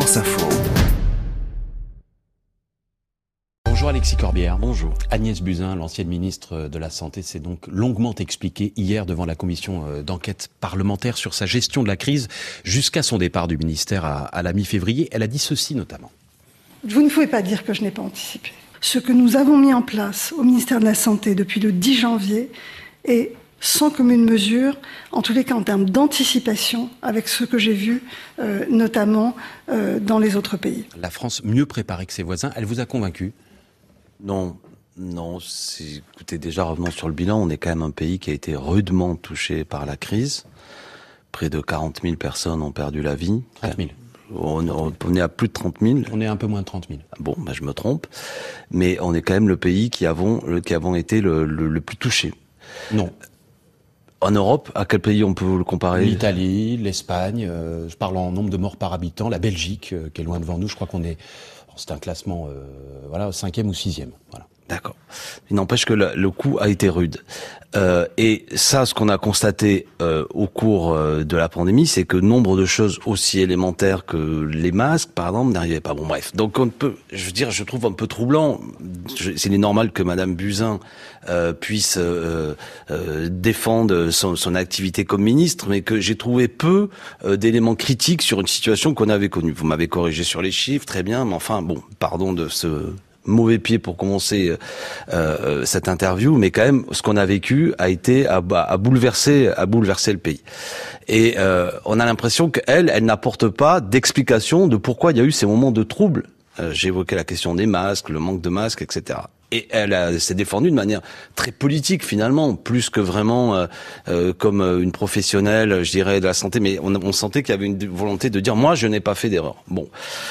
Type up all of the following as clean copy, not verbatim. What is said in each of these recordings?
France Info. Bonjour Alexis Corbière. Bonjour. Agnès Buzyn, l'ancienne ministre de la Santé, s'est donc longuement expliquée hier devant la commission d'enquête parlementaire sur sa gestion de la crise jusqu'à son départ du ministère à la mi-février. Elle a dit ceci notamment. Vous ne pouvez pas dire que je n'ai pas anticipé. Ce que nous avons mis en place au ministère de la Santé depuis le 10 janvier est sans commune mesure, en tous les cas en termes d'anticipation, avec ce que j'ai vu notamment dans les autres pays. La France mieux préparée que ses voisins, elle vous a convaincu ? Non. Écoutez, déjà revenons sur le bilan. On est quand même un pays qui a été rudement touché par la crise. Près de 40 000 personnes ont perdu la vie. 30 000. On est à plus de 30 000. On est un peu moins de 30 000. Bon, je me trompe. Mais on est quand même le pays qui avons été le plus touché. Non. En Europe, à quel pays on peut le comparer ? L'Italie, l'Espagne, je parle en nombre de morts par habitant, la Belgique, qui est loin devant nous, je crois qu'on est... C'est un classement, 5e ou 6e. Voilà. D'accord. Il n'empêche que le coup a été rude. Et ça, ce qu'on a constaté au cours de la pandémie, c'est que nombre de choses aussi élémentaires que les masques, par exemple, n'arrivaient pas. Bon, bref. Donc, je trouve un peu troublant. C'est normal que Madame Buzyn puisse défendre son activité comme ministre, mais que j'ai trouvé peu d'éléments critiques sur une situation qu'on avait connue. Vous m'avez corrigé sur les chiffres, très bien, mais enfin, bon, pardon de ce mauvais pied pour commencer cette interview, mais quand même, ce qu'on a vécu a bouleversé le pays. Et on a l'impression qu'elle n'apporte pas d'explication de pourquoi il y a eu ces moments de trouble. J'ai évoqué la question des masques, le manque de masques, etc. Et elle s'est défendue de manière très politique finalement, plus que vraiment comme une professionnelle, je dirais, de la santé. Mais on sentait qu'il y avait une volonté de dire, moi, je n'ai pas fait d'erreur. Bon,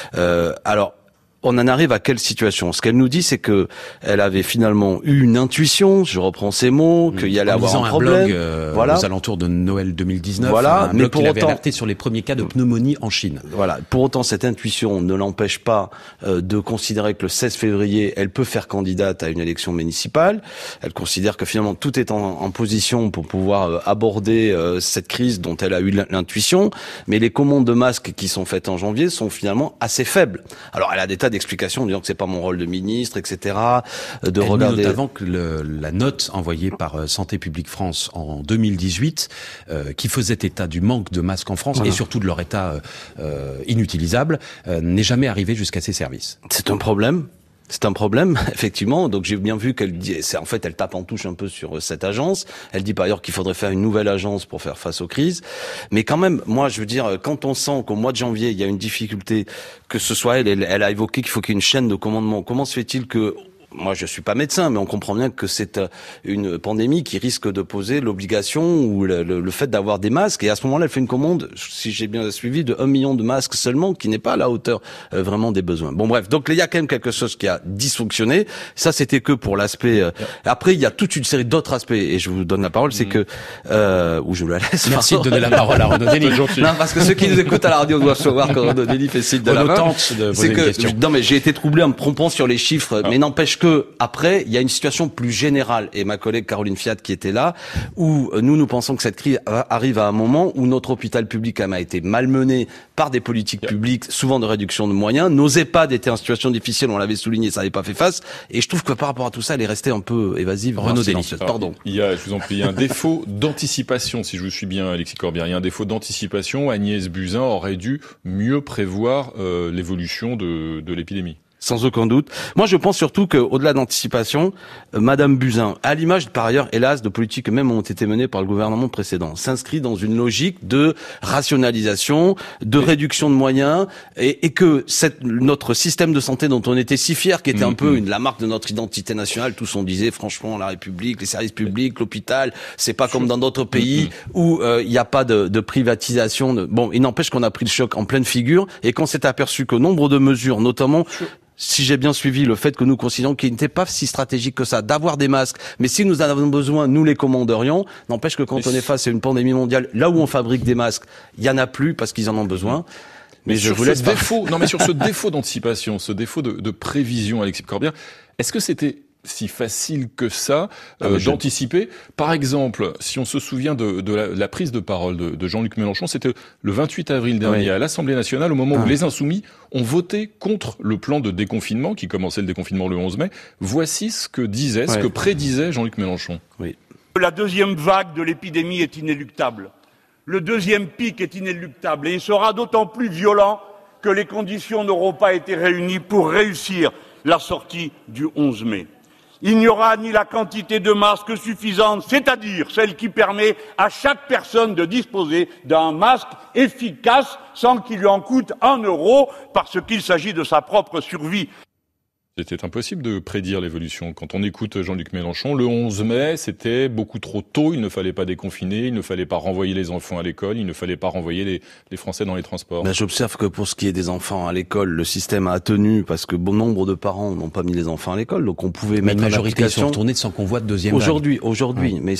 alors. On en arrive à quelle situation ? Ce qu'elle nous dit, c'est que elle avait finalement eu une intuition, je reprends ces mots, qu'il y allait avoir un problème. Blog, aux alentours de Noël 2019, voilà, un blog qui avait alerté sur les premiers cas de pneumonie en Chine. Voilà. Pour autant, cette intuition ne l'empêche pas de considérer que le 16 février, elle peut faire candidate à une élection municipale. Elle considère que finalement tout est en position pour pouvoir aborder cette crise dont elle a eu l'intuition. Mais les commandes de masques qui sont faites en janvier sont finalement assez faibles. Alors, elle a des tas d'explications en disant que c'est pas mon rôle de ministre, etc. Elle regarder notamment que la note envoyée par Santé publique France en 2018, qui faisait état du manque de masques en France et surtout de leur état inutilisable, n'est jamais arrivée jusqu'à ses services. C'est un problème. C'est un problème, effectivement. Donc j'ai bien vu qu'elle dit, elle tape en touche un peu sur cette agence. Elle dit par ailleurs qu'il faudrait faire une nouvelle agence pour faire face aux crises. Mais quand même, moi, je veux dire, quand on sent qu'au mois de janvier, il y a une difficulté, que ce soit elle a évoqué qu'il faut qu'il y ait une chaîne de commandement. Comment se fait-il que... Moi, je suis pas médecin, mais on comprend bien que c'est une pandémie qui risque de poser l'obligation ou le fait d'avoir des masques. Et à ce moment-là, elle fait une commande, si j'ai bien suivi, de 1 million de masques seulement, qui n'est pas à la hauteur vraiment des besoins. Bon, bref. Donc, il y a quand même quelque chose qui a dysfonctionné. Ça, c'était que pour l'aspect... Après, il y a toute une série d'autres aspects. Et je vous donne la parole, c'est que... ou je vous la laisse. Merci de donner la parole à Renaud Dely. Non, parce que ceux qui nous écoutent à la radio doivent savoir que Renaud Dely fait signe de la main. Tente de poser une question. Non, mais j'ai été troublé en me trompant sur les chiffres, mais n'empêche que après, il y a une situation plus générale, et ma collègue Caroline Fiat qui était là, où nous pensons que cette crise arrive à un moment où notre hôpital public a été malmené par des politiques publiques, souvent de réduction de moyens. Nos EHPAD étaient en situation difficile, on l'avait souligné, ça n'avait pas fait face, et je trouve que par rapport à tout ça, elle est restée un peu évasive. Renaud Dely. Pardon. Je vous en prie, il y a un défaut d'anticipation, si je vous suis bien, Alexis Corbière, il y a un défaut d'anticipation. Agnès Buzyn aurait dû mieux prévoir l'évolution de l'épidémie. Sans aucun doute. Moi, je pense surtout qu'au-delà d'anticipation, Madame Buzyn, à l'image par ailleurs, hélas, de politiques qui même ont été menées par le gouvernement précédent, s'inscrit dans une logique de rationalisation, de réduction de moyens, et que notre système de santé dont on était si fier, qui était un peu la marque de notre identité nationale, tous on disait franchement la République, les services publics, l'hôpital, c'est pas comme dans d'autres pays où il n'y a pas de privatisation. Bon, il n'empêche qu'on a pris le choc en pleine figure et qu'on s'est aperçu que nombre de mesures, notamment si j'ai bien suivi le fait que nous considérons qu'il n'était pas si stratégique que ça d'avoir des masques, mais si nous en avons besoin, nous les commanderions. N'empêche que quand on est face à une pandémie mondiale, là où on fabrique des masques, il y en a plus parce qu'ils en ont besoin. Mais je vous laisse sur ce défaut d'anticipation, ce défaut de prévision, Alexis Corbière, est-ce que c'était si facile que ça d'anticiper. Par exemple, si on se souvient de la prise de parole de Jean-Luc Mélenchon, c'était le 28 avril dernier à l'Assemblée nationale, au moment où les Insoumis ont voté contre le plan de déconfinement qui commençait le déconfinement le 11 mai. Voici ce que prédisait Jean-Luc Mélenchon. Oui. La deuxième vague de l'épidémie est inéluctable. Le deuxième pic est inéluctable et il sera d'autant plus violent que les conditions n'auront pas été réunies pour réussir la sortie du 11 mai. Il n'y aura ni la quantité de masques suffisante, c'est-à-dire celle qui permet à chaque personne de disposer d'un masque efficace sans qu'il lui en coûte 1 euro parce qu'il s'agit de sa propre survie. C'était impossible de prédire l'évolution. Quand on écoute Jean-Luc Mélenchon, le 11 mai, c'était beaucoup trop tôt, il ne fallait pas déconfiner, il ne fallait pas renvoyer les enfants à l'école, il ne fallait pas renvoyer les Français dans les transports. J'observe que pour ce qui est des enfants à l'école, le système a tenu parce que bon nombre de parents n'ont pas mis les enfants à l'école, donc on pouvait mettre en application. La majorité sont retournés sans qu'on voit de deuxième vague. Aujourd'hui, mais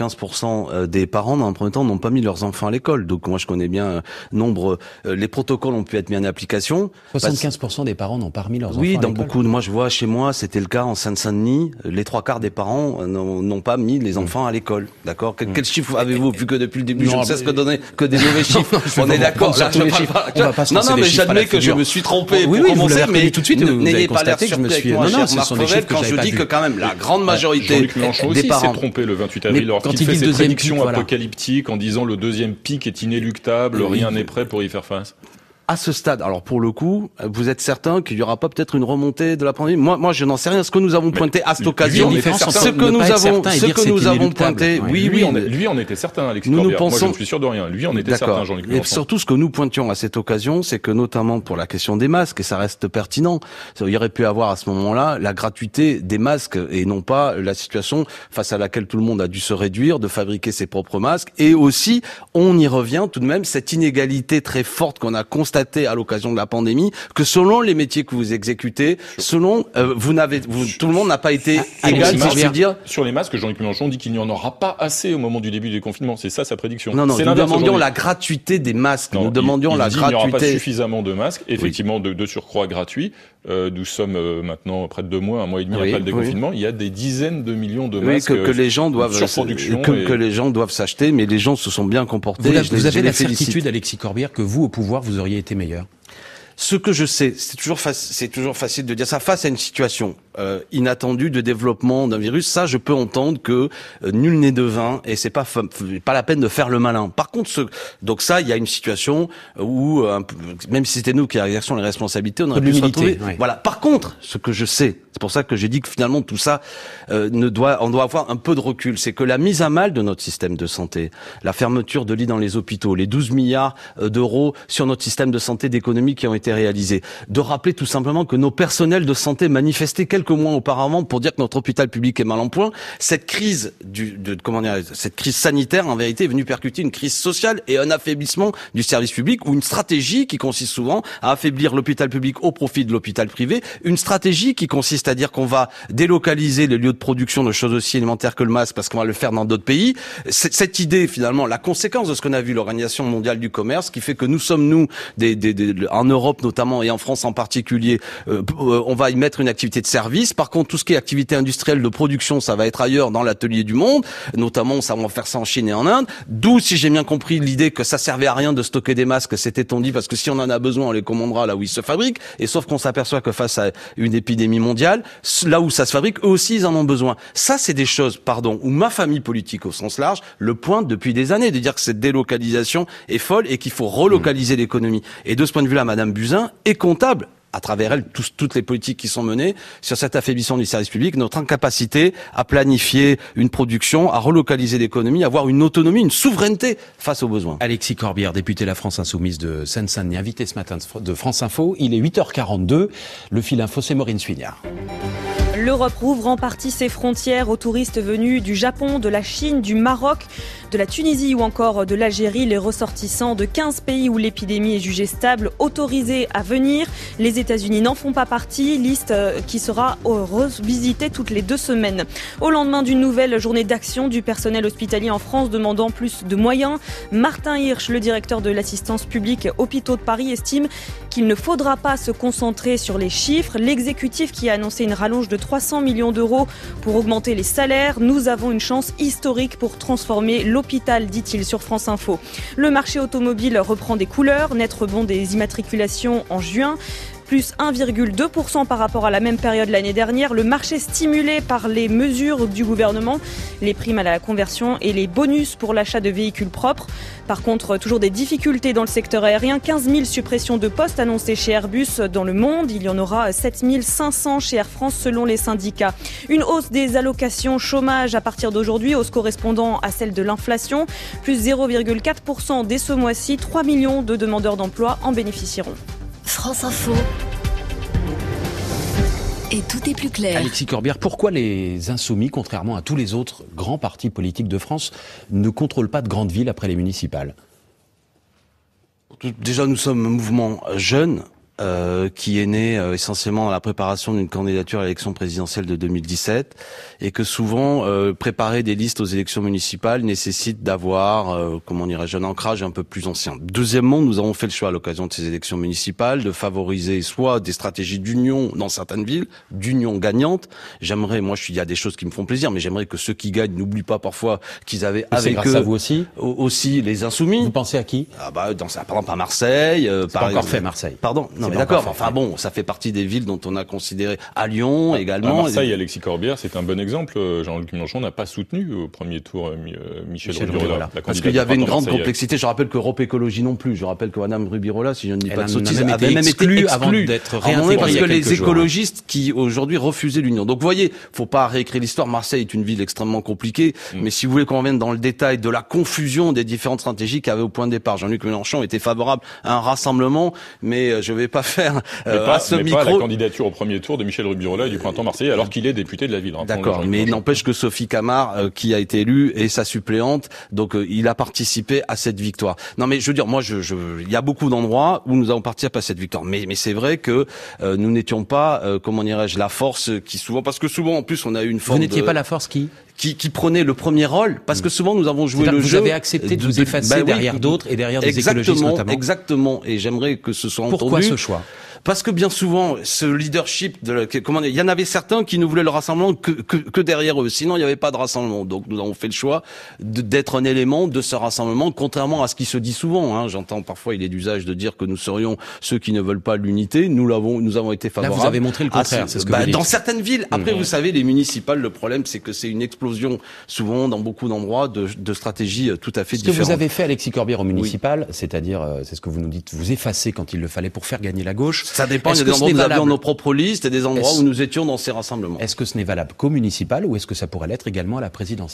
75% des parents, dans un premier temps, n'ont pas mis leurs enfants à l'école. Donc moi, je connais bien les protocoles ont pu être mis en application. 75% des parents n'ont pas remis leurs enfants à l'école. l'école. Oui, dans beaucoup de je vois chez moi, c'était le cas en Seine-Saint-Denis. Les 3/4 des parents n'ont pas mis les enfants à l'école. D'accord. Quel chiffre avez-vous vu que depuis le début, je ne sais ce que donner que des mauvais chiffres. On est d'accord. Là, on va pas se lancer mais j'admets que je me suis trompé. Oui, vous l'avez reconnu tout de suite. N'ayez pas l'air surpris avec moi, cher Marc Fauvel, quand je dis que quand même la grande majorité des parents s'est trompé le 28 avril lorsqu'il fait ses prédictions apocalyptiques en disant le deuxième pic est inéluctable, rien n'est prêt pour y faire face. À ce stade, alors pour le coup, vous êtes certain qu'il y aura pas peut-être une remontée de la pandémie ? Moi, je n'en sais rien. Ce que nous avons pointé à cette occasion, ce que nous avons pointé, lui en était certain, Alexis Corbière. Moi, je ne suis sûr de rien. Lui en était certain, Jean-Luc Mélenchon. Et surtout, ce que nous pointions à cette occasion, c'est que notamment pour la question des masques, et ça reste pertinent, il y aurait pu avoir à ce moment-là la gratuité des masques et non pas la situation face à laquelle tout le monde a dû se réduire, de fabriquer ses propres masques. Et aussi, on y revient tout de même, cette inégalité très forte qu'on a constatée à l'occasion de la pandémie, que selon les métiers que vous exécutez, tout le monde n'a pas été égal, si je puis dire. Sur les masques, Jean-Luc Mélenchon dit qu'il n'y en aura pas assez au moment du début du déconfinement. C'est ça sa prédiction. Non, nous demandions la gratuité des masques. Nous demandions la gratuité. Il n'y aura pas suffisamment de masques, effectivement, de surcroît gratuits. Nous sommes maintenant près de 2 mois, 1 mois et demi après le déconfinement. Il y a des dizaines de millions de masques que les gens doivent que les gens doivent s'acheter, mais les gens se sont bien comportés. Vous avez la certitude, Alexis Corbière, que vous, au pouvoir, vous auriez été meilleur? Ce que je sais, c'est toujours facile de dire ça face à une situation inattendue de développement d'un virus. Ça, je peux entendre que nul n'est devin et c'est pas la peine de faire le malin. Par contre, donc ça, il y a une situation où même si c'était nous qui exercions les responsabilités, on aurait pu se retrouver. Oui. Voilà. Par contre, ce que je sais, c'est pour ça que j'ai dit que finalement tout ça on doit avoir un peu de recul. C'est que la mise à mal de notre système de santé, la fermeture de lits dans les hôpitaux, les 12 milliards d'euros sur notre système de santé d'économie qui ont été réalisés, de rappeler tout simplement que nos personnels de santé manifestaient quelques mois auparavant pour dire que notre hôpital public est mal en point. Cette crise cette crise sanitaire en vérité est venue percuter une crise sociale et un affaiblissement du service public ou une stratégie qui consiste souvent à affaiblir l'hôpital public au profit de l'hôpital privé, une stratégie qui consiste à dire qu'on va délocaliser les lieux de production de choses aussi élémentaires que le masque parce qu'on va le faire dans d'autres pays. Cette idée finalement, la conséquence de ce qu'on a vu l'Organisation mondiale du commerce qui fait que nous sommes en Europe notamment et en France en particulier, on va y mettre une activité de service. Par contre, tout ce qui est activité industrielle de production, ça va être ailleurs dans l'atelier du monde, notamment ça on va faire ça en Chine et en Inde. D'où, si j'ai bien compris, l'idée que ça servait à rien de stocker des masques, c'était-on dit, parce que si on en a besoin, on les commandera là où ils se fabriquent. Et sauf qu'on s'aperçoit que face à une épidémie mondiale, là où ça se fabrique, eux aussi ils en ont besoin. Ça, c'est des choses, où ma famille politique au sens large le pointe depuis des années, de dire que cette délocalisation est folle et qu'il faut relocaliser l'économie. Et de ce point de vue-là, Madame Buzyn est comptable, à travers elle, toutes les politiques qui sont menées sur cet affaiblissement du service public, notre incapacité à planifier une production, à relocaliser l'économie, à avoir une autonomie, une souveraineté face aux besoins. Alexis Corbière, député La France Insoumise de Seine-Saint-Denis, invité ce matin de France Info. Il est 8h42. Le fil info, c'est Maureen Suignard. L'Europe rouvre en partie ses frontières aux touristes venus du Japon, de la Chine, du Maroc, de la Tunisie ou encore de l'Algérie. Les ressortissants de 15 pays où l'épidémie est jugée stable, autorisés à venir. Les États-Unis n'en font pas partie, liste qui sera revisitée toutes les 2 semaines. Au lendemain d'une nouvelle journée d'action du personnel hospitalier en France demandant plus de moyens, Martin Hirsch, le directeur de l'assistance publique Hôpitaux de Paris, estime qu'il ne faudra pas se concentrer sur les chiffres. L'exécutif qui a annoncé une rallonge de 300 millions d'euros pour augmenter les salaires. Nous avons une chance historique pour transformer l'hôpital, dit-il sur France Info. Le marché automobile reprend des couleurs, net rebond des immatriculations en juin. Plus 1,2% par rapport à la même période l'année dernière. Le marché stimulé par les mesures du gouvernement, les primes à la conversion et les bonus pour l'achat de véhicules propres. Par contre, toujours des difficultés dans le secteur aérien. 15 000 suppressions de postes annoncées chez Airbus dans le monde. Il y en aura 7 500 chez Air France selon les syndicats. Une hausse des allocations chômage à partir d'aujourd'hui, hausse correspondant à celle de l'inflation. Plus 0,4% dès ce mois-ci. 3 millions de demandeurs d'emploi en bénéficieront. France Info. Et tout est plus clair. Alexis Corbière, pourquoi les Insoumis, contrairement à tous les autres grands partis politiques de France, ne contrôlent pas de grandes villes après les municipales ? Déjà, nous sommes un mouvement jeune qui est né essentiellement à la préparation d'une candidature à l'élection présidentielle de 2017 et que souvent préparer des listes aux élections municipales nécessite d'avoir un ancrage un peu plus ancien. Deuxièmement, nous avons fait le choix à l'occasion de ces élections municipales de favoriser soit des stratégies d'union dans certaines villes, d'union gagnante. Il y a des choses qui me font plaisir, mais j'aimerais que ceux qui gagnent n'oublient pas parfois qu'ils avaient avec eux à vous aussi les Insoumis. Vous pensez à qui ? Par exemple à Marseille. C'est pas encore fait Marseille. Pardon. Non, mais d'accord. Enfin bon, ça fait partie des villes dont on a considéré à Lyon également. À Marseille, Alexis Corbière, c'est un bon exemple. Jean-Luc Mélenchon n'a pas soutenu au premier tour Michel Rubirola. Parce qu'il y avait une grande complexité. Je rappelle qu'Europe Écologie non plus. Je rappelle que Madame Rubirola, si je ne dis pas de sottises, avait même été exclue avant d'être réintégrée. Parce que les écologistes qui aujourd'hui refusaient l'union. Donc vous voyez, faut pas réécrire l'histoire. Marseille est une ville extrêmement compliquée. Mais si vous voulez qu'on revienne dans le détail de la confusion des différentes stratégies qu'il y avait au point de départ, Jean-Luc Mélenchon était favorable à un rassemblement, mais je vais pas faire à ce micro. Pas la candidature au premier tour de Michel Rubirola et du Printemps Marseillais, alors qu'il est député de la ville. D'accord, mais il n'empêche que Sophie Camard, qui a été élue, est sa suppléante, donc il a participé à cette victoire. Non, mais je veux dire, moi, il y a beaucoup d'endroits où nous avons participé à cette victoire, mais c'est vrai que nous n'étions pas, la force qui souvent, parce que souvent, en plus, on a eu une forme. Vous n'étiez pas la force qui prenait le premier rôle, parce que souvent nous avons joué le jeu. Vous avez accepté de vous effacer derrière d'autres et derrière des écologistes notamment. Exactement, et j'aimerais que ce soit entendu. Pourquoi ce choix ? Parce que bien souvent, ce leadership il y en avait certains qui ne voulaient le rassemblement que derrière eux. Sinon, il n'y avait pas de rassemblement. Donc, nous avons fait le choix d'être un élément de ce rassemblement, contrairement à ce qui se dit souvent. J'entends parfois, il est d'usage de dire que nous serions ceux qui ne veulent pas l'unité. Nous avons été favorables. Là, vous avez montré le contraire. C'est ce que vous dites. Dans certaines villes. Après, vous savez, les municipales, le problème, c'est que c'est une explosion, souvent, dans beaucoup d'endroits, de stratégies tout à fait différentes. Ce que vous avez fait, Alexis Corbière, au municipal, c'est-à-dire, c'est ce que vous nous dites, vous effacer quand il le fallait pour faire gagner la gauche. Ça dépend, il y a des endroits où nous avions nos propres listes et des endroits où nous étions dans ces rassemblements. Est-ce que ce n'est valable qu'au municipal ou est-ce que ça pourrait l'être également à la présidentielle ?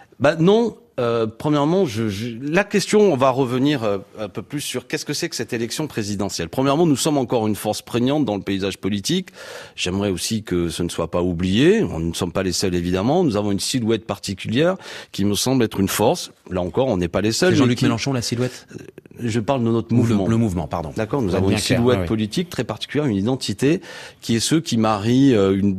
Non. Premièrement, la question, on va revenir un peu plus sur qu'est-ce que c'est que cette élection présidentielle. Premièrement, nous sommes encore une force prégnante dans le paysage politique. J'aimerais aussi que ce ne soit pas oublié. Nous ne sommes pas les seuls, évidemment. Nous avons une silhouette particulière qui me semble être une force. Là encore, on n'est pas les seuls. C'est Jean-Luc Mélenchon, la silhouette ? Je parle de notre mouvement. Le mouvement, pardon. D'accord, nous avons une silhouette politique très particulière, une identité qui est ceux qui marient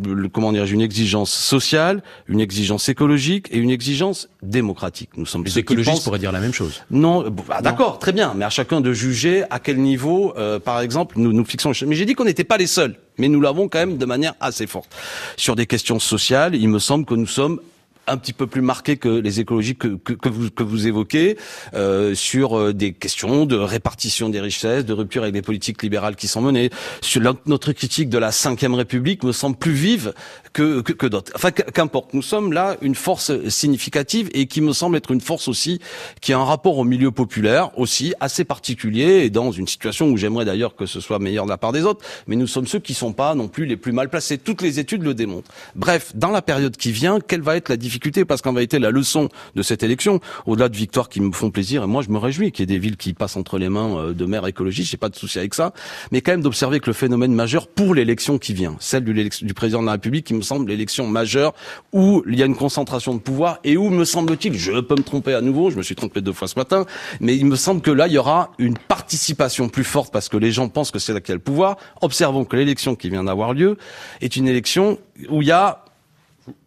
une exigence sociale, une exigence écologique et une exigence démocratique. Nous sommes les écologistes pourraient dire la même chose. Non, d'accord, très bien, mais à chacun de juger à quel niveau, par exemple, nous fixons. Mais j'ai dit qu'on n'était pas les seuls, mais nous l'avons quand même de manière assez forte. Sur des questions sociales, il me semble que nous sommes un petit peu plus marqué que les écologies que vous évoquez, sur des questions de répartition des richesses, de rupture avec les politiques libérales qui sont menées. Sur notre critique de la Ve République me semble plus vive que d'autres. Enfin, qu'importe. Nous sommes là une force significative et qui me semble être une force aussi qui a un rapport au milieu populaire aussi assez particulier et dans une situation où j'aimerais d'ailleurs que ce soit meilleur de la part des autres, mais nous sommes ceux qui sont pas non plus les plus mal placés. Toutes les études le démontrent. Bref, dans la période qui vient, quelle va être la difficulté? Parce qu'en vérité, la leçon de cette élection, au-delà de victoires qui me font plaisir, et moi je me réjouis qu'il y ait des villes qui passent entre les mains de maires écologistes, j'ai pas de souci avec ça, mais quand même d'observer que le phénomène majeur pour l'élection qui vient, celle du président de la République, qui me semble l'élection majeure, où il y a une concentration de pouvoir, et où, me semble-t-il, je peux me tromper à nouveau, je me suis trompé 2 fois ce matin, mais il me semble que là, il y aura une participation plus forte, parce que les gens pensent que c'est là qu'il y a le pouvoir. Observons que l'élection qui vient d'avoir lieu est une élection où il y a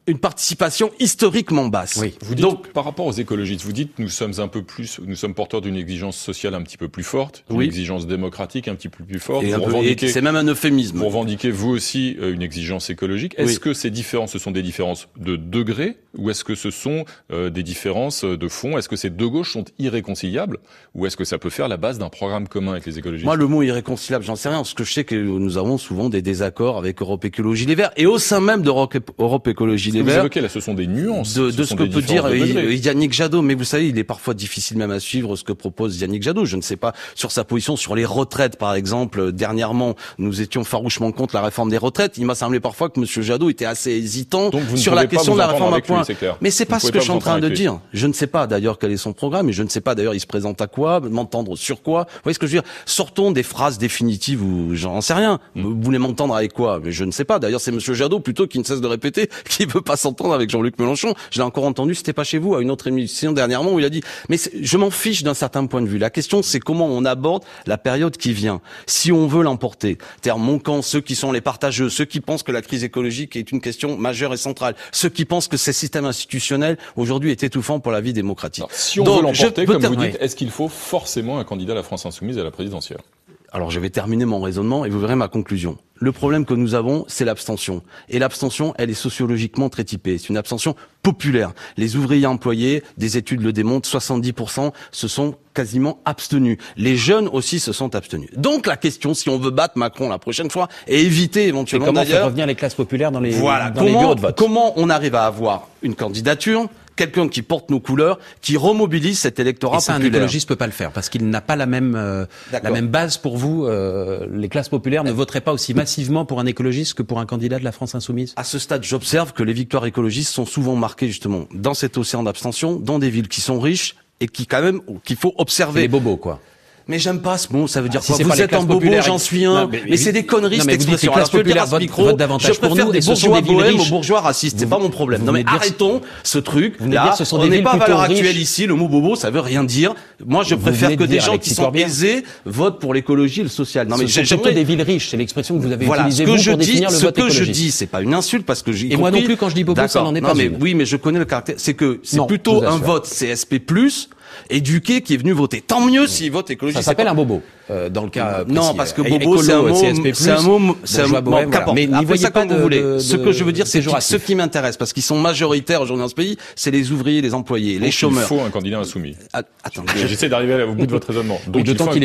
une participation historiquement basse. Oui. Vous dites, donc, par rapport aux écologistes, vous dites nous sommes porteurs d'une exigence sociale un petit peu plus forte, d'une exigence démocratique un petit peu plus forte. Et c'est même un euphémisme. Vous revendiquez vous aussi une exigence écologique. Est-ce que ces différences, ce sont des différences de degrés, ou est-ce que ce sont des différences de fond? Est-ce que ces deux gauches sont irréconciliables, ou est-ce que ça peut faire la base d'un programme commun avec les écologistes? Moi, le mot irréconciliable, j'en sais rien, parce que je sais que nous avons souvent des désaccords avec Europe Écologie Les Verts, et au sein même d'Europe Écologie Les Verts. Vous évoquez là, ce sont des nuances. De ce que peut dire Yannick Jadot. Mais vous savez, il est parfois difficile même à suivre ce que propose Yannick Jadot. Je ne sais pas sur sa position sur les retraites, par exemple. Dernièrement, nous étions farouchement contre la réforme des retraites. Il m'a semblé parfois que Monsieur Jadot était assez hésitant sur la question de la réforme à point. Mais c'est pas ce que je suis en train de dire. Je ne sais pas d'ailleurs quel est son programme, et je ne sais pas d'ailleurs il se présente à quoi, m'entendre sur quoi. Vous voyez ce que je veux dire? Sortons des phrases définitives ou j'en sais rien. Vous voulez m'entendre avec quoi? Mais je ne sais pas. D'ailleurs, c'est Monsieur Jadot plutôt qui ne cesse de répéter qu'il veut pas s'entendre avec Jean-Luc Mélenchon. Je l'ai encore entendu, c'était pas chez vous, à une autre émission dernièrement où il a dit mais je m'en fiche d'un certain point de vue. La question, c'est comment on aborde la période qui vient. Si on veut l'emporter, c'est-à-dire mon camp, ceux qui sont les partageux, ceux qui pensent que la crise écologique est une question majeure et centrale, ceux qui pensent que ce système institutionnel aujourd'hui est étouffant pour la vie démocratique. Alors, si on veut l'emporter, comme vous dites, est-ce qu'il faut forcément un candidat à la France Insoumise à la présidentielle? Alors je vais terminer mon raisonnement et vous verrez ma conclusion. Le problème que nous avons, c'est l'abstention. Et l'abstention, elle est sociologiquement très typée. C'est une abstention populaire. Les ouvriers employés, des études le démontrent, 70% se sont quasiment abstenus. Les jeunes aussi se sont abstenus. Donc la question, si on veut battre Macron la prochaine fois et éviter éventuellement d'ailleurs... Comment faire revenir les classes populaires dans les, dans les bureaux de vote? Comment on arrive à avoir une candidature, quelqu'un qui porte nos couleurs, qui remobilise cet électorat populaire. Un écologiste peut pas le faire parce qu'il n'a pas la même base pour vous. Les classes populaires ne voteraient pas aussi massivement pour un écologiste que pour un candidat de la France Insoumise. À ce stade, j'observe que les victoires écologistes sont souvent marquées justement dans cet océan d'abstention, dans des villes qui sont riches et qui quand même qu'il faut observer. C'est les bobos quoi. Mais j'aime pas ce mot, ça veut dire quoi? Vous êtes un bobo, j'en suis un. Mais c'est des conneries, cette expression. Alors, vote davantage je préfère des bourgeois bohèmes aux bourgeois racistes. C'est pas mon problème. Non, mais arrêtons ce truc. Là, on n'est pas à valeur actuelle ici. Le mot bobo, ça veut rien dire. Moi, je préfère que des gens qui sont aisés votent pour l'écologie et le social. Non, mais j'aimerais des villes riches. C'est l'expression que vous avez utilisée pour définir le vote écologiste. Ce que je dis, c'est pas une insulte parce que j'ai compris. Et moi non plus, quand je dis bobo, ça n'en est pas une. Non, mais oui, mais je connais le caractère. C'est que c'est plutôt un vote CSP+, éduqué qui est venu voter. Tant mieux s'il vote écologiste. Ça s'appelle un bobo. Dans le cas précis. Non, parce que bobo, c'est un mot, mais n'y voyez pas comme vous voulez. Ce que je veux dire, c'est ce qui m'intéresse, parce qu'ils sont majoritaires aujourd'hui dans ce pays, c'est les ouvriers, les employés, les chômeurs. Il faut un candidat insoumis. Attendez. J'essaie d'arriver au bout de votre raisonnement. Donc, d'autant qu'il est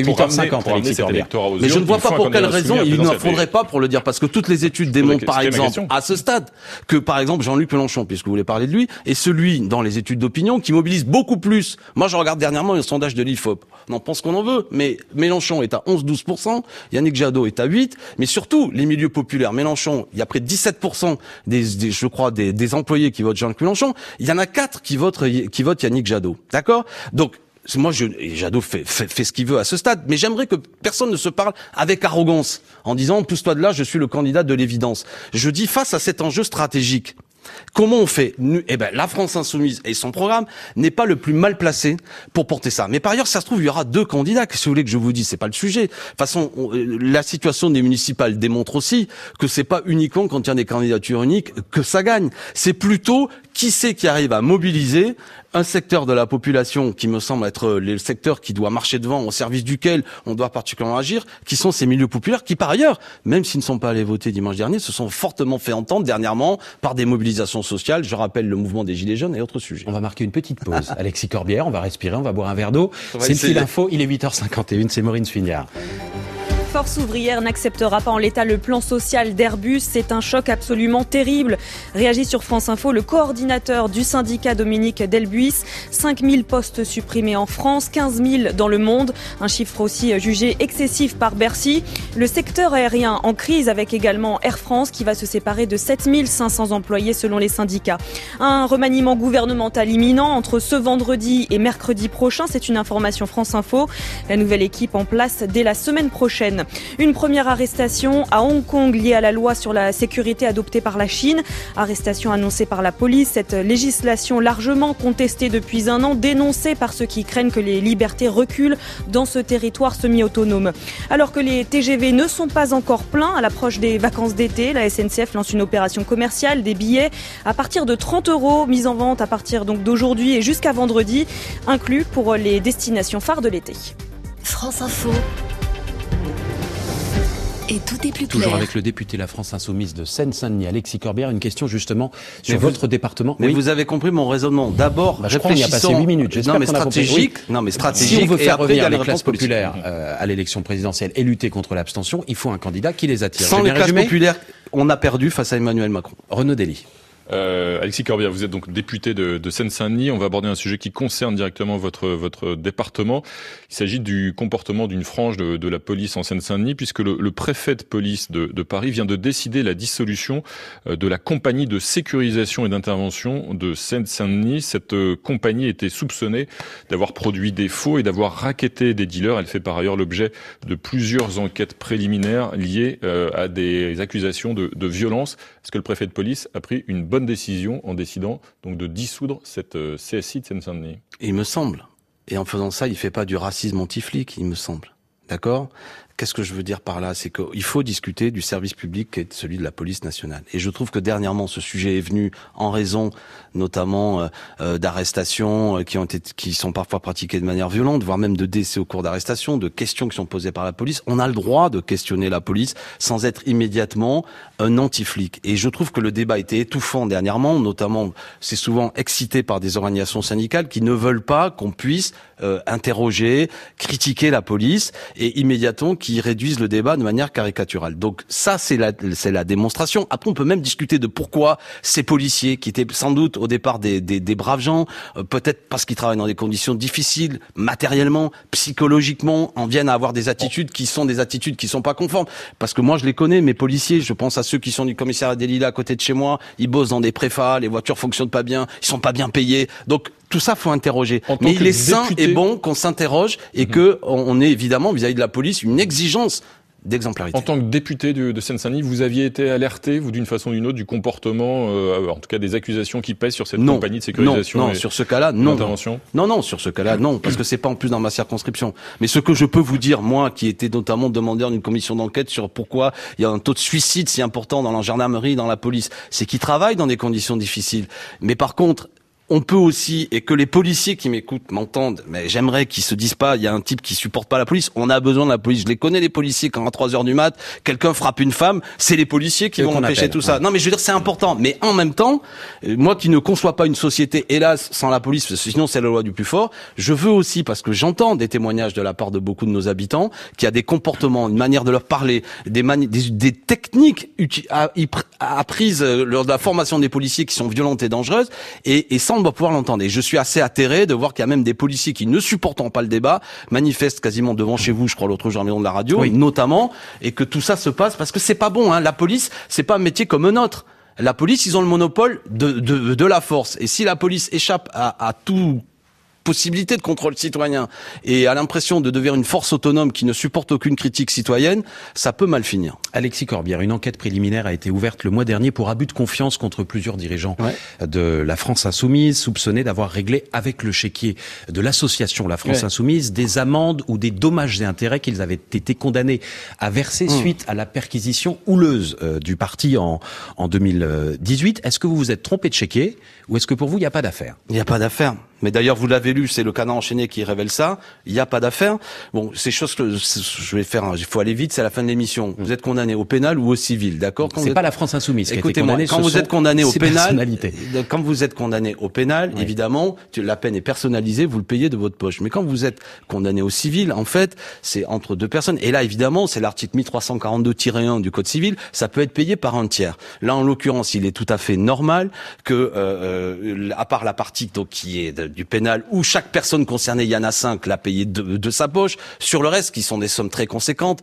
8h50, mais je ne vois pas pour quelle raison il n'en faudrait pas pour le dire, parce que toutes les études démontrent, par exemple, à ce stade, que par exemple, Jean-Luc Mélenchon, puisque vous voulez parler de lui, est celui, dans les études d'opinion, qui mobilise beaucoup plus. Moi, je regarde dernièrement un sondage de l'IFOP. On en pense qu'on en veut, mais Mélenchon est à 11-12%, Yannick Jadot est à 8%, mais surtout, les milieux populaires, Mélenchon, il y a près de 17% des employés qui votent Jean-Luc Mélenchon, il y en a 4 qui votent Yannick Jadot. D'accord? Donc, moi, Jadot fait ce qu'il veut à ce stade, mais j'aimerais que personne ne se parle avec arrogance, en disant, pousse-toi de là, je suis le candidat de l'évidence. Je dis, face à cet enjeu stratégique, comment on fait? La France Insoumise et son programme n'est pas le plus mal placé pour porter ça. Mais par ailleurs, ça se trouve, il y aura 2 candidats. Qu'est-ce que vous voulez que je vous dise? C'est pas le sujet. De toute façon, la situation des municipales démontre aussi que c'est pas uniquement quand il y a des candidatures uniques que ça gagne. C'est plutôt qui c'est qui arrive à mobiliser un secteur de la population qui me semble être le secteur qui doit marcher devant, au service duquel on doit particulièrement agir, qui sont ces milieux populaires qui, par ailleurs, même s'ils ne sont pas allés voter dimanche dernier, se sont fortement fait entendre dernièrement par des mobilisations sociales. Je rappelle le mouvement des Gilets jaunes et autres sujets. On va marquer une petite pause. Alexis Corbière, on va respirer, on va boire un verre d'eau. C'est le fil info, il est 8h51, c'est Maureen Sfignard. Force ouvrière n'acceptera pas en l'état le plan social d'Airbus. C'est un choc absolument terrible. Réagit sur France Info le coordinateur du syndicat Dominique Delbuis. 5000 postes supprimés en France, 15 000 dans le monde. Un chiffre aussi jugé excessif par Bercy. Le secteur aérien en crise avec également Air France qui va se séparer de 7500 employés selon les syndicats. Un remaniement gouvernemental imminent entre ce vendredi et mercredi prochain. C'est une information France Info. La nouvelle équipe en place dès la semaine prochaine. Une première arrestation à Hong Kong liée à la loi sur la sécurité adoptée par la Chine. Arrestation annoncée par la police. Cette législation largement contestée depuis un an, dénoncée par ceux qui craignent que les libertés reculent dans ce territoire semi-autonome. Alors que les TGV ne sont pas encore pleins à l'approche des vacances d'été, la SNCF lance une opération commerciale des billets à partir de 30 €, mise en vente à partir donc d'aujourd'hui et jusqu'à vendredi, inclus pour les destinations phares de l'été. France Info. Et tout est plus clair. Toujours avec le député La France Insoumise de Seine-Saint-Denis, Alexis Corbière, une question justement sur votre département. Mais vous avez compris mon raisonnement. D'abord, je crois qu'il y a passé 8 minutes. Non, mais stratégique. Si on veut faire revenir les classes populaires à l'élection présidentielle et lutter contre l'abstention, il faut un candidat qui les attire. Sans les classes populaires, on a perdu face à Emmanuel Macron. Renaud Dely. Alexis Corbière, vous êtes donc député de Seine-Saint-Denis. On va aborder un sujet qui concerne directement votre département. Il s'agit du comportement d'une frange de la police en Seine-Saint-Denis, puisque le préfet de police de Paris vient de décider la dissolution de la compagnie de sécurisation et d'intervention de Seine-Saint-Denis. Cette compagnie était soupçonnée d'avoir produit des faux et d'avoir racketé des dealers. Elle fait par ailleurs l'objet de plusieurs enquêtes préliminaires liées à des accusations de violence. Est-ce que le préfet de police a pris une bonne décision en décidant donc de dissoudre cette CSI de Seine-Saint-Denis? Il me semble. Et en faisant ça, il fait pas du racisme anti-flic, il me semble. D'accord ? Qu'est-ce que je veux dire par là ? C'est qu'il faut discuter du service public qui est celui de la police nationale. Et je trouve que dernièrement, ce sujet est venu en raison notamment d'arrestations qui sont parfois pratiquées de manière violente, voire même de décès au cours d'arrestations, de questions qui sont posées par la police. On a le droit de questionner la police sans être immédiatement un anti-flic. Et je trouve que le débat était étouffant dernièrement, notamment c'est souvent excité par des organisations syndicales qui ne veulent pas qu'on puisse interroger, critiquer la police et immédiatement qui réduisent le débat de manière caricaturale. Donc ça, c'est la démonstration. Après, on peut même discuter de pourquoi ces policiers, qui étaient sans doute au départ des braves gens, peut-être parce qu'ils travaillent dans des conditions difficiles, matériellement, psychologiquement, en viennent à avoir des attitudes qui sont pas conformes. Parce que moi, je les connais, mes policiers, je pense à ceux qui sont du commissariat des Lilas à côté de chez moi, ils bossent dans des préfats, les voitures fonctionnent pas bien, ils sont pas bien payés. Donc, tout ça, faut interroger. Mais il est sain et bon qu'on s'interroge et que on ait évidemment vis-à-vis de la police une exigence d'exemplarité. En tant que député de Seine-Saint-Denis, vous aviez été alerté, vous, d'une façon ou d'une autre, du comportement, en tout cas des accusations qui pèsent sur cette compagnie de sécurisation Non, sur ce cas-là, non. D'intervention. Non, sur ce cas-là, non, parce que c'est pas en plus dans ma circonscription. Mais ce que je peux vous dire, moi, qui était notamment demandeur d'une commission d'enquête sur pourquoi il y a un taux de suicide si important dans la gendarmerie, dans la police, c'est qu'ils travaillent dans des conditions difficiles. Mais par contre, on peut aussi, et que les policiers qui m'écoutent m'entendent, mais j'aimerais qu'ils se disent pas, il y a un type qui supporte pas la police, on a besoin de la police. Je les connais, les policiers, quand à 3h du mat, quelqu'un frappe une femme, c'est les policiers qui vont empêcher tout ça. Non, mais je veux dire, c'est important. Mais en même temps, moi qui ne conçois pas une société, hélas, sans la police, parce que sinon c'est la loi du plus fort, je veux aussi, parce que j'entends des témoignages de la part de beaucoup de nos habitants, qu'il y a des comportements, une manière de leur parler, des techniques apprises lors de la formation des policiers qui sont violentes et dangereuses, et sans on doit pouvoir l'entendre. Et je suis assez atterré de voir qu'il y a même des policiers qui, ne supportant pas le débat, manifestent quasiment devant chez vous, je crois l'autre jour, de la radio, notamment, et que tout ça se passe parce que c'est pas bon, hein. La police, c'est pas un métier comme un autre. La police, ils ont le monopole de la force. Et si la police échappe à tout possibilité de contrôle citoyen et à l'impression de devenir une force autonome qui ne supporte aucune critique citoyenne, ça peut mal finir. Alexis Corbière, une enquête préliminaire a été ouverte le mois dernier pour abus de confiance contre plusieurs dirigeants de la France Insoumise, soupçonnés d'avoir réglé avec le chéquier de l'association La France Insoumise des amendes ou des dommages et intérêts qu'ils avaient été condamnés à verser suite à la perquisition houleuse du parti en 2018. Est-ce que vous vous êtes trompé de chéquier ou est-ce que pour vous, il n'y a pas d'affaire ? Il n'y a pas d'affaire. Mais d'ailleurs, vous l'avez lu, c'est le Canard enchaîné qui révèle ça. Il n'y a pas d'affaire. Bon, ces choses que je vais faire, il faut aller vite, c'est à la fin de l'émission. Vous êtes condamné au pénal ou au civil, d'accord ? C'est pas la France Insoumise qui a été condamnée. Quand vous êtes condamné au pénal, quand vous êtes condamné au pénal, évidemment, la peine est personnalisée, vous le payez de votre poche. Mais quand vous êtes condamné au civil, en fait, c'est entre deux personnes. Et là, évidemment, c'est l'article 1342-1 du Code civil, ça peut être payé par un tiers. Là, en l'occurrence, il est tout à fait normal que, à part la partie donc, qui est du pénal où chaque personne concernée, il y en a 5, l'a payé de sa poche. Sur le reste, qui sont des sommes très conséquentes,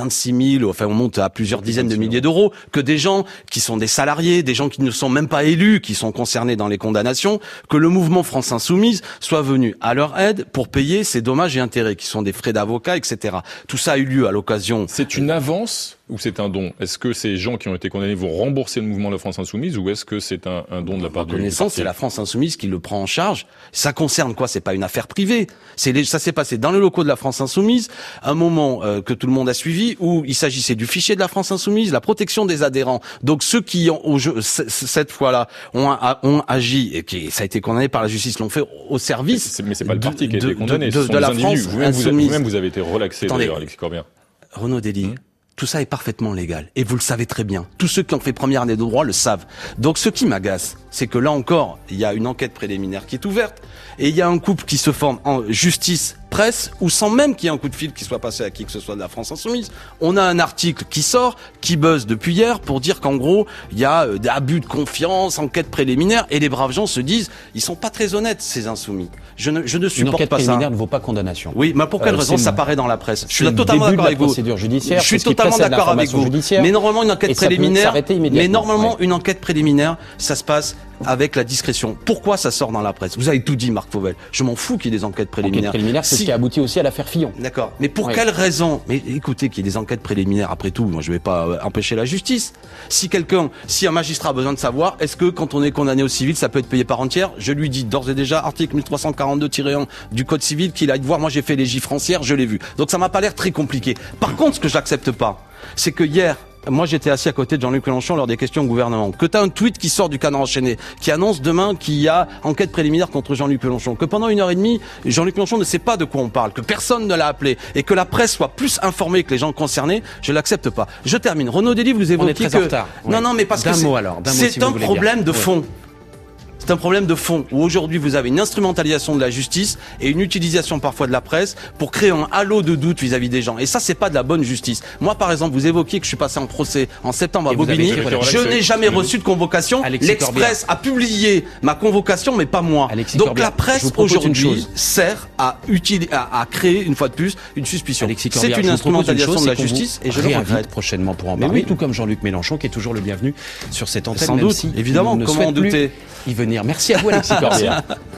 26 000, enfin on monte à plusieurs dizaines de milliers d'euros, que des gens qui sont des salariés, des gens qui ne sont même pas élus, qui sont concernés dans les condamnations, que le mouvement France Insoumise soit venu à leur aide pour payer ces dommages et intérêts, qui sont des frais d'avocat, etc. Tout ça a eu lieu à l'occasion. C'est une avance ou c'est un don? Est-ce que ces gens qui ont été condamnés vont rembourser le mouvement de la France Insoumise ou est-ce que c'est un don de la part du connaissance, c'est la France Insoumise qui le prend en charge. Ça concerne quoi? C'est pas une affaire privée. Ça s'est passé dans les locaux de la France Insoumise, un moment que tout le monde a suivi, où il s'agissait du fichier de la France Insoumise, la protection des adhérents. Donc ceux qui ont, cette fois-là, ont agi et ça a été condamné par la justice, l'ont fait au service. Mais c'est pas le parti qui a été condamné. De la France Insoumise. Vous-même, vous avez été relaxé d'ailleurs, Alexis Corbière. Renaud Dely. Tout ça est parfaitement légal. Et vous le savez très bien. Tous ceux qui ont fait première année de droit le savent. Donc ce qui m'agace, c'est que là encore, il y a une enquête préliminaire qui est ouverte. Et il y a un couple qui se forme en justice presse, ou sans même qu'il y ait un coup de fil qui soit passé à qui que ce soit de la France Insoumise. On a un article qui sort, qui buzz depuis hier, pour dire qu'en gros, il y a des abus de confiance, enquête préliminaire, et les braves gens se disent, ils sont pas très honnêtes, ces insoumis. Je ne supporte pas ça. Une enquête préliminaire ne vaut pas condamnation. Oui, mais pour quelle raison ça paraît dans la presse? Je suis totalement d'accord avec vous. Procédure judiciaire, je suis totalement d'accord avec vous. Mais normalement, une enquête préliminaire, une enquête préliminaire, ça se passe avec la discrétion. Pourquoi ça sort dans la presse? Vous avez tout dit, Marc Fauvel. Je m'en fous qu'il y ait des enquêtes préliminaires. C'est ce qui a abouti aussi à l'affaire Fillon. D'accord. Mais pour quelle raison? Mais écoutez, qu'il y ait des enquêtes préliminaires, après tout, moi je vais pas empêcher la justice. Si un magistrat a besoin de savoir, est-ce que quand on est condamné au civil, ça peut être payé par entière? Je lui dis d'ores et déjà, article 1342-1 du Code civil, qu'il aille voir. Moi j'ai fait les gifles foncières, je l'ai vu. Donc ça m'a pas l'air très compliqué. Par contre, ce que j'accepte pas, c'est que hier, moi j'étais assis à côté de Jean-Luc Mélenchon lors des questions au gouvernement, que t'as un tweet qui sort du Canard enchaîné, qui annonce demain qu'il y a enquête préliminaire contre Jean-Luc Mélenchon, que pendant 1h30, Jean-Luc Mélenchon ne sait pas de quoi on parle, que personne ne l'a appelé, et que la presse soit plus informée que les gens concernés, je l'accepte pas. Je termine. Renaud Dely, vous évoquez que... en retard. Non, mais parce que c'est un problème de fond. C'est un problème de fond où aujourd'hui vous avez une instrumentalisation de la justice et une utilisation parfois de la presse pour créer un halo de doute vis-à-vis des gens. Et ça, c'est pas de la bonne justice. Moi, par exemple, vous évoquiez que je suis passé en procès en septembre à Bobigny. Je n'ai jamais reçu de convocation. L'Express a publié ma convocation, mais pas moi. Donc la presse aujourd'hui sert à créer une fois de plus une suspicion. C'est une instrumentalisation de la justice et je le regrette. Prochainement pour en parler, tout comme Jean-Luc Mélenchon qui est toujours le bienvenu sur cette antenne. Sans doute, évidemment, comment en douter. Y venir. Merci à vous, Alexis Corbière.